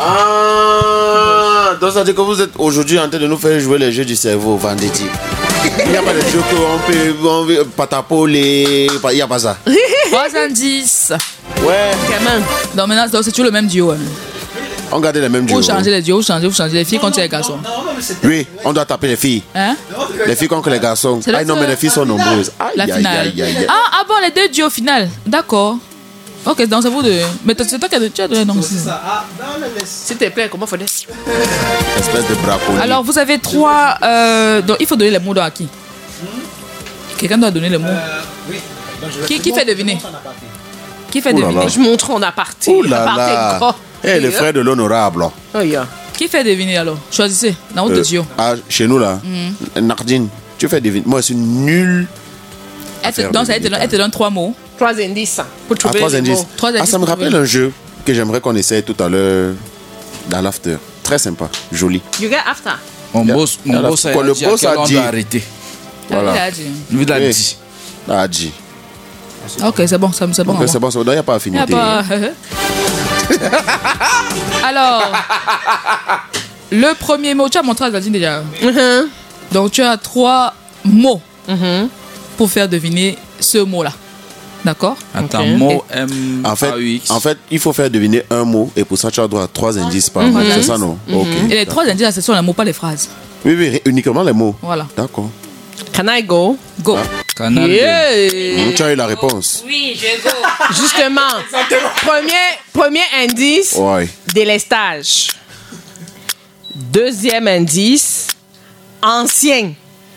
Ah, donc ça veut dire que vous êtes aujourd'hui en train de nous faire jouer les jeux du cerveau vendredi. Il n'y a pas de jeu qu'on peut, on peut patapoler, il n'y a pas ça. Trois indices. Ouais, Gamin. Donc maintenant, donc, c'est toujours le même duo. Hein. on garde les mêmes Vous jeux. changez les duos, vous changez, vous changez les filles contre les garçons. Oui, on doit taper les filles. Hein? Les filles contre les garçons. C'est Ah non, le- mais les filles sont nombreuses. Aïe, La aïe, finale. aïe, aïe, aïe. Ah, ah bon, les deux duos finales. D'accord. Ok, donc c'est vous deux. Mais c'est toi qui as tu as donné non. S'il te plaît, comment faut-il? Espèce de braconnier. Alors, vous avez trois. Euh, donc, il faut donner les mots à qui? Quelqu'un doit donner les mots. Qui, qui fait deviner? Qui fait Ouh là deviner? là. Je montre en aparté. Ouh là Aparté là. gros. Eh, les frères de l'honorable. Oh, yeah. Qui fait deviner alors? Choisissez. Dans votre Euh, duo. ah, chez nous là, Mm. Nardine, tu fais deviner. Moi, je suis nul. Elle te, faire donc, ça, elle, te deviner. donne, elle te donne trois mots. Trois indices pour À trouver trois les indices. mots. Trois Ah, indices ça me pour rappelle trouver. un jeu que j'aimerais qu'on essaye tout à l'heure dans l'after. Très sympa, joli. You get after. Mon Yeah. boss, mon Alors, boss a quoi, le dit à boss quelle a heure on dit. doit arrêter. Voilà. Elle a dit. Lui, il a Oui. dit. Ah, dit. Ok, c'est bon, ça me c'est bon. Ok, c'est bon, il n'y a pas Y a affinité. pas. Alors, le premier mot, tu as montré à Zadine déjà. Mm-hmm. Donc, tu as trois mots mm-hmm. pour faire deviner ce mot-là. D'accord? Attends, Okay. mot M En fait, A U X. en fait, il faut faire deviner un mot et pour ça, tu as droit à trois indices par mot. C'est ça, non? Ok. Et les trois indices, ce sont les mots, pas les phrases. Oui, oui, uniquement les mots. Voilà. D'accord. Can I go? Go. Canal Yeah. Mm, Tu as eu la réponse. Oui, je go. Justement, premier, premier indice, Ouais. délestage. Deuxième indice, ancien.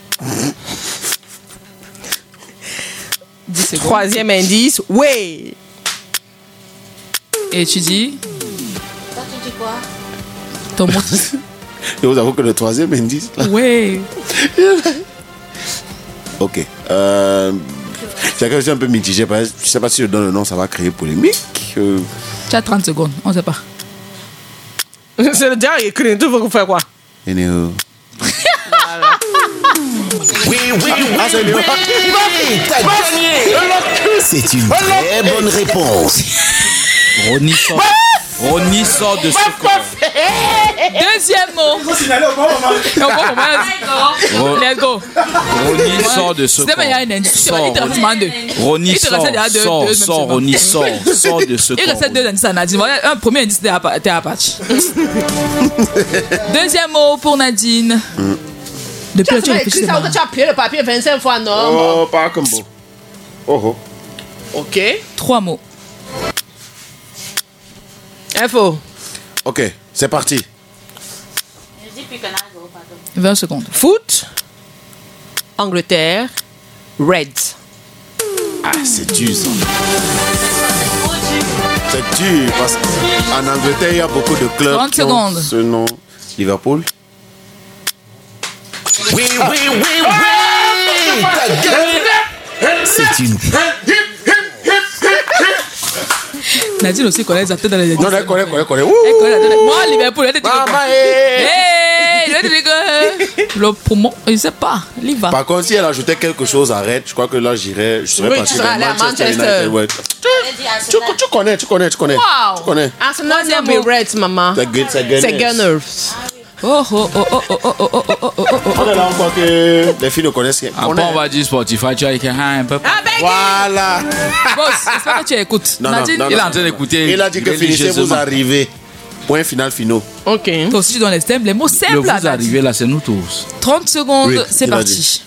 dix secondes. Troisième indice, ouais. Et tu dis Toi, tu dis quoi? ton mot. Et vous avouez que le troisième indice, là. Ouais. Ok. Euh, c'est que je suis un peu mitigé parce que je ne sais pas si je donne le nom, ça va créer polémique. Euh, Tu as trente secondes, on ne sait pas. C'est le dernier écrit, tu veux faire quoi? et Néo. Oui, oui, oui, Ah, c'est Néo. oui, t'as gagné. C'est une très bonne réponse. Ronnie sort, Ronnie sort de ce corps. Deuxième mot. Au bon moment. Let's go. Ronnie sort de ce C'est pas, il y a un indice. Sort, Il te reste seulement deux. Ronnie Il te sort, restait déjà deux- sort, deux, même sort, seulement. Ronnie sort, sort de ce Il corps. restait deux indices à Nadine. Voilà, un premier indice, t'es à pa- t'es à patch. Deuxième mot pour Nadine. Depuis là, tu réfléchis. Tu as plié le papier vingt-cinq fois, non? Oh, pas comme bon. Oh, oh. Ok. Trois mots. Info. Ok, c'est parti. Je dis plus que Nago, pardon. vingt secondes. Foot. Angleterre. Reds. Ah, c'est dur ça. C'est dur parce qu'en Angleterre, il y a beaucoup de clubs. trente qui ont secondes. Ce nom. Liverpool. Oui, oui, oui, oui, t'as gagné. C'est une Nadine aussi connaît les acteurs dans les indices. Non, elle connaît, connaît, connaît. Ouh. Elle connaît les acteurs. Moi, Liverpool, elle te dit Maman, quoi? eh. Hey, je te dis que le poumon, je ne sais pas. Il y va. Par contre, si elle ajoutait quelque chose à Red, je crois que là, j'irais. Je serais Oui, parti tu serais vers allé à Manchester Manchester. United. Ouais. Tu, tu, tu connais, tu connais, tu connais. Wow. Tu connais. Arsenal, Troisième be mot. Reds, maman. C'est Gun- c'est Gunners. C'est Gunners. Oh, oh, oh, oh, oh, oh, oh, oh, oh, oh, oh, On est là encore que les filles ne connaissent rien. Après, on va dire Spotify, tu as écrit un peu. Ah, ben, Voilà. Boss, j'espère que tu écoutes. Non, non, Nadine, non, Il est en train d'écouter. Il a dit que finissez, vous religieusement. arrivez. Point final, finaux. ok. toi aussi, tu donnes les thèmes, les mots Le simples. vous là, Nadine. arrivez là, c'est nous tous. trente secondes, Oui, c'est il a parti. dit.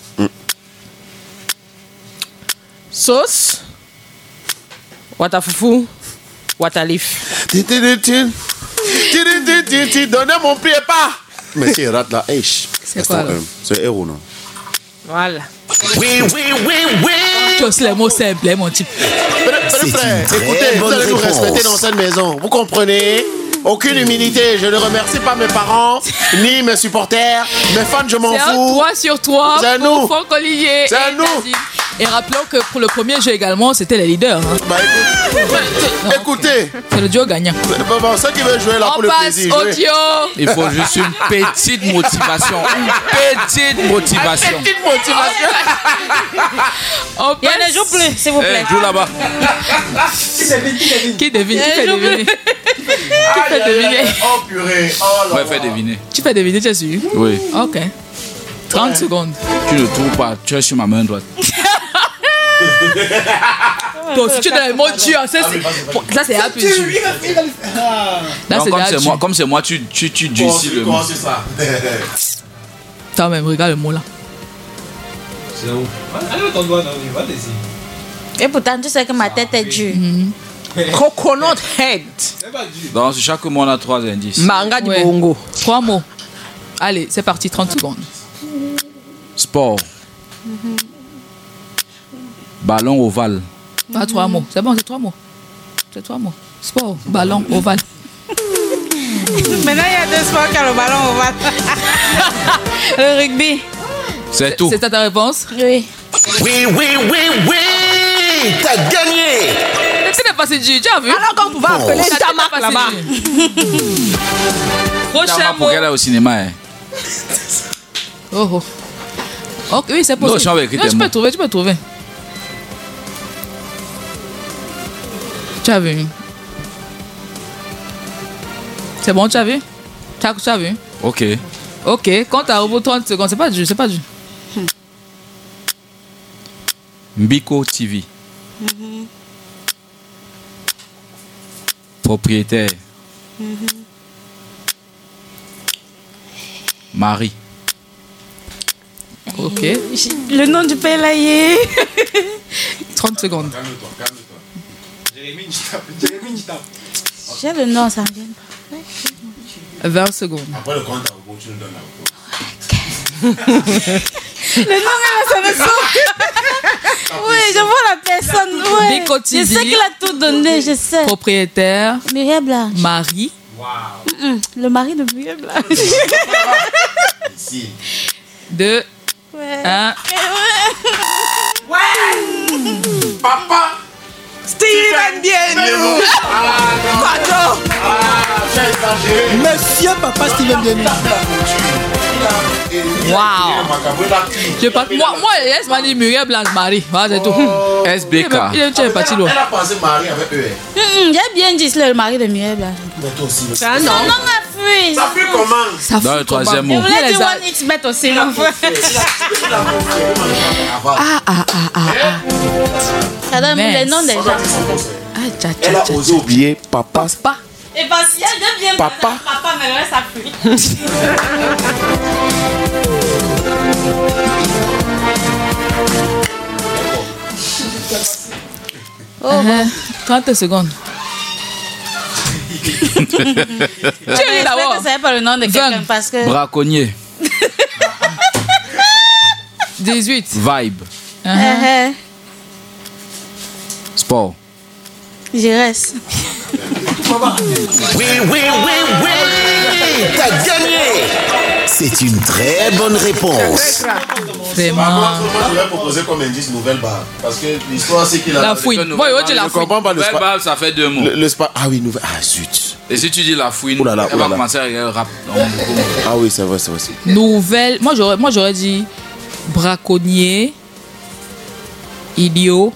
Sauce. Watafoufou. Watalif. Tin, tin, tin, tin. Tin, tin, tin, tin, tin. Donnez mon pied pas. Mais si il rate là, hey, chut. C'est quoi, alors? C'est héros, non? Voilà. Oui, oui, oui, oui. Tu as aussi les mots simples, hein, mon type. Petit frère, une très écoutez, vous bonne allez nous réponse. respecter dans cette maison. Vous comprenez? Aucune humilité. Je ne remercie pas mes parents, ni mes supporters. Mes fans, je m'en C'est un fous. trois sur trois C'est à pour nous. Franck Olivier. C'est à et nous. Nadine. Et rappelons que pour le premier jeu également, c'était les leaders. Hein. Bah, écoute, écoutez, C'est le duo gagnant. bon, bon, ceux qui veulent jouer là On pour le passe plaisir. au jouez. duo. Il faut juste une petite motivation. Une petite motivation. Petite motivation. On Il y passe. en a joue plus, s'il vous plaît. Eh, joue là-bas. Qui devine? Qui fait deviner? Qui fait deviner? Oh purée. Oh là Ouais, là. fais deviner. Tu fais deviner, tu es sûr? Oui. Ok. trente secondes. Tu ne trouves pas. Tu es sur ma main droite. Toi aussi, tu es dans les mots durs. Ça, c'est ça, c'est un peu dur. Là, Donc, c'est comme déjà c'est moi, dur. comme c'est moi, tu, tu, tu durcis le mot. Comment c'est ça? Toi même, regarde le mot là. C'est où? Allez, ton doigt, non, il va laisser. Et pourtant, tu sais que ma tête est dure. Coconut head. C'est pas dur. Donc, sur chaque mot, on a trois indices. Manga du Ouais. bongo. Trois mots. Allez, c'est parti, trente secondes. Sport. Ballon ovale. Pas trois mots. C'est bon, c'est trois mots. C'est trois mots. Sport, ballon, ovale. Maintenant, il y a deux sports qui ont le ballon au vat. Le rugby. C'est tout. C'est ça ta réponse? Oui. Oui, oui, oui, oui. T'as gagné. C'est pas si dur, tu as vu? Alors qu'on pouvait appeler Ça ta t'est marque pas là-bas. passé dur. Prochain Pour mot. qu'elle aille au cinéma. Hein. Oh oh. Ok, oui, c'est Non, possible. je vais écrire Non, tes tu peux mots. trouver, tu peux trouver. Tu as vu? C'est bon, tu as vu? Tu as, tu as vu? Ok. Ok, quand tu as au bout de trente secondes, c'est pas du, c'est pas du. Mbiko T V. Mhm. Propriétaire. Mhm. Marie. Ok. Le nom du père là y est. trente secondes. Calme-toi, calme-toi. Jérémy, je tape. Jérémy, je tape. J'ai le nom, ça vient pas. vingt secondes. Après le compte à rebours, tu nous donnes la rebours. Le nom là, ça me sort. Oui, je vois la personne. Ouais. Mbiko Je T V. sais qu'il a tout donné, je sais. Propriétaire. Myriam Blanche. Marie. Mm-mm, le mari de Myriam Blanche. Ici. deux. Ouais. un. Ouais. Papa. Steven Biennou. Pardon. Monsieur Papa Steven Biennou. Waouh. Je pas. Moi, moi, laisse m'a dit Muriel Blanche Marie. Voilà, c'est tout. S B K. Il est, il est parti loin. Elle a pensé Marie avec eux. Mm-mm, j'ai bien dit, c'est le mari de Myriam Blanche. Mais toi aussi. C'est un Son nom. nom a fui. Ça fait comment? Ça Dans fout le troisième comment? mot. Je voulais dire Les a- One X Bet aussi, non? Ah, ah, ah, ah, ah. Ça donne Mince. les noms des gens. Ah, tcha, tcha, Elle a tcha, osé oublier papa. Pas. Et parce qu'il y a deux bien Papa. Papa, mais ouais, ça fuit. Oh, trente secondes. Tu es J'espère d'abord. que ça n'est pas le nom de quelqu'un vingt. parce que. Braconnier. dix-huit. Vibe. Euh, euh, Sport. J'y reste. Oui, oui, oui, oui. T'as gagné. C'est une très bonne réponse. Vraiment. Moi, je vais proposer comme indice nouvelle barre. Parce que l'histoire, c'est qu'il a. La fouine. Ouais, ouais, tu la Je fouine. comprends pas le Nouvelle spa. balle, ça fait deux mots. Le, le spa. Ah oui, nouvelle. Ah zut. Et si tu dis la fouine, Ouh là là, elle ouh va là là. commencer à regarder le rap. Ah oui, c'est vrai, c'est vrai. c'est- Nouvelle. Moi, j'aurais, moi, j'aurais dit braconnier, idiot.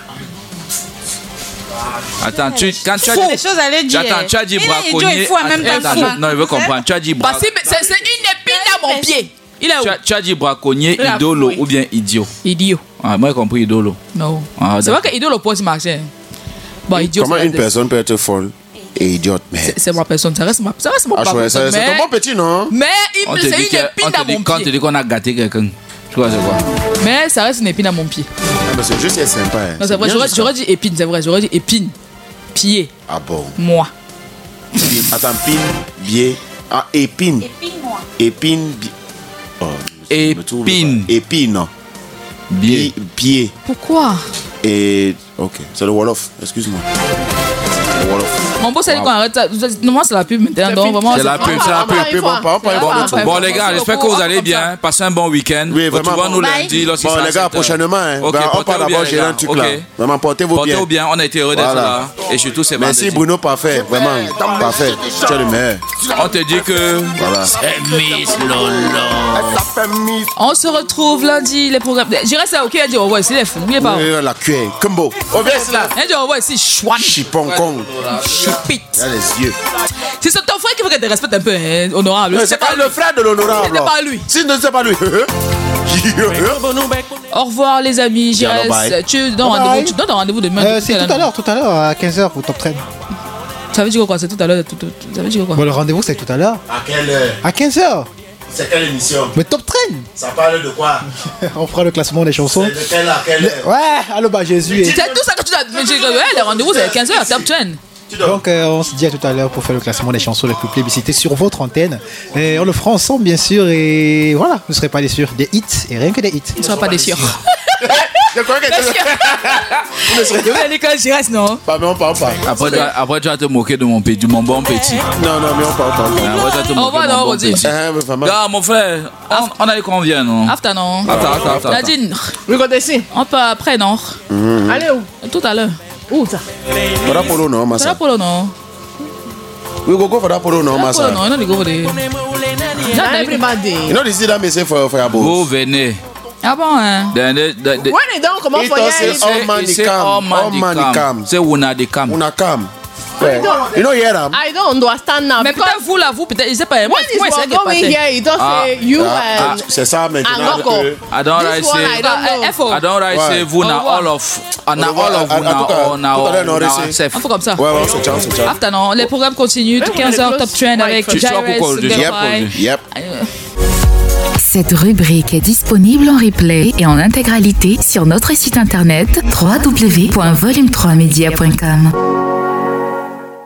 Attends, tu, quand tu as Fou. dit. Des choses à lui dire. Attends, tu as dit Il est braconnier. idiot et fou en même temps, Attends, fou. je- non, il veut comprendre. Tu as dit Parce braconnier. que c'est, c'est une épine à mon pied. Il est où? Tu as, tu as dit braconnier, La idolo fouille. ou bien idiot. Idiot. Ah, moi, j'ai compris idolo. Non. Ah, C'est vrai que idiot, le poids, c'est marché. Bon, idiot, Comment c'est une la- personne peut être folle et idiote? Mais. C'est, c'est ma personne. Ça reste ma, ça reste mon Ah, papa. chouette, c'est c'est mais, un bon petit, non? mais il- On te c'est dit une que- on épine te à dit- mon quand on te pied. dit qu'on a gâté quelqu'un, tu vois, c'est quoi? Mais ça reste une épine à mon pied. Ah, mais c'est juste c'est sympa. hein. Non, c'est vrai, bien, j'aurais, ça. j'aurais dit épine, c'est vrai, j'aurais dit épine. Pied, Ah bon. moi. Pine. Attends, pine, biais. Ah, épine. Épine-moi. Épine, bi- Oh, je me trouve Épine. pas. Épine. Biais. Pi- Pied. Pourquoi? Et. Ok, c'est le Wolof, excuse-moi. C'est le Wolof. Mon boss a dit Wow. qu'on arrête ça. Normalement, c'est la pub maintenant. Donc, vraiment, C'est la pub, c'est la pub. Puis bon, par rapport à- Bon, bon, après, Bon, bon, les gars, bon, j'espère bon, que vous bon, allez comme bien. Passez un bon week-end. Oui, vraiment, Retrouvons-nous bon. lundi lorsqu'il Bon, sera les gars, sept heures. prochainement, hein. Ok, Ben, on portez-vous parle bien, d'abord les gérer gars. un truc Ok. là. Vraiment, portez-vous bien. Portez-vous bien, on a été heureux d'être Voilà. là. Et surtout, c'est Merci vendredi. Bruno, parfait. Vraiment, parfait. Tu es le meilleur. On te dit que. Voilà. On se retrouve lundi, les programmes. Je reste là, ok, elle dit au revoir ici, les fous. N'oubliez pas. Oui, la cuillère. Kumbo. Oh, viens là. Elle dit au revoir ici, chouan. Chipon Kong. Choupite. Il a les yeux. C'est ton frère qui veut qu'elle te respecte un peu, hein, honorable. C'est pas le frère de l'honorable. C'est pas lui. Si, non, c'est pas lui. Au revoir, les amis. J'y Bien, bye. reste. Tu donnes Bye. rendez-vous, tu donnes rendez-vous demain. Euh, c'est tout à l'heure, tout à l'heure, à quinze heures pour Top Train. Ça veut dire quoi? C'est tout à l'heure. tout- tout- Ça veut dire quoi? Bon, le rendez-vous, c'est tout à l'heure. À quelle heure? À quinze heures. C'est quelle émission? Mais Top Train. Ça parle de quoi? On fera le classement des chansons. C'est de quelle à quelle heure? Ouais, allô, bah Jésus. et- C'est tout ça que tu as. Mais j'ai- ouais, le rendez-vous, c'est à quinze heures, top train. Donc, euh, on se dit à tout à l'heure pour faire le classement des chansons les plus plébiscitées sur votre antenne. Et on le fera ensemble, bien sûr. Et voilà, vous ne serez pas déçus. Des hits et rien que des hits. Tu ne seras pas déçu. C'est quoi que tu Je vais aller quand j'y reste, non? Pas, mais on parle pas. Après, tu vas- après, tu vas te moquer de mon petit, mon bon petit. Non, non, mais on parle pas. Après, tu vas te Au moquer revoir, de non, mon bon Rodi. petit. Hein, mais vraiment. Gars, mon frère, on, on a eu combien, non? After, non? Attends, attends, attends. Nadine, We got this. on peut après, non? Allez où? Tout à l'heure. Où ça? Fada Polo, non, C'est Massa. là pour le non? We go go for that Polo, non, C'est là pour le Massa. non, non, les gars, les. Not everybody. You know, this is that message for, for your Vous boss. venez. Ah bon, hein? De- de- de- de- When they don't come up It for does say you, all man c'est the cam. all man All the man the cam. cam. C'est Wuna the cam. Una cam. Yeah. You know, hear them. I don't understand now. Mais peut-être vous là, vous peut-être, je sais pas. Moi, When it's moi, for c'est going here, it just Ah, say you Ah, and c'est ça maintenant. and Loco. I don't This like one, I say. don't know. F O. I don't like Ouais. say vous na Au revoir. all of, ah, na Au revoir. all of À- vous à na tout à- on na tout à l'heure, on on na essaie. self. On fait comme ça. Ouais, ouais, c'est ciao, c'est ciao. After, non, les programmes continuent. quinze heures Top Trend avec Tu- tu vois Jairus, pourquoi je dis- Yep, Girlfriend. yep. Cette rubrique est disponible en replay et en intégralité sur notre site internet w w w point volume trois media point com.